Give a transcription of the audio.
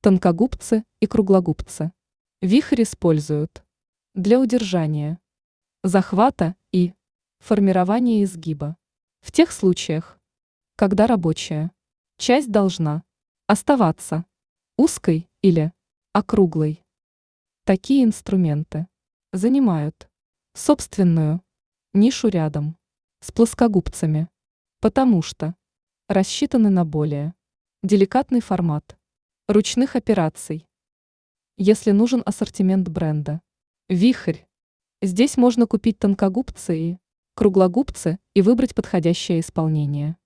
Тонкогубцы и круглогубцы. Вихрь используют для удержания, захвата и формирования изгиба. В тех случаях, когда рабочая часть должна оставаться узкой или округлой. Такие инструменты занимают собственную нишу рядом с плоскогубцами, потому что рассчитаны на более деликатный формат ручных операций. Если нужен ассортимент бренда «Вихрь», здесь можно купить тонкогубцы и круглогубцы и выбрать подходящее исполнение.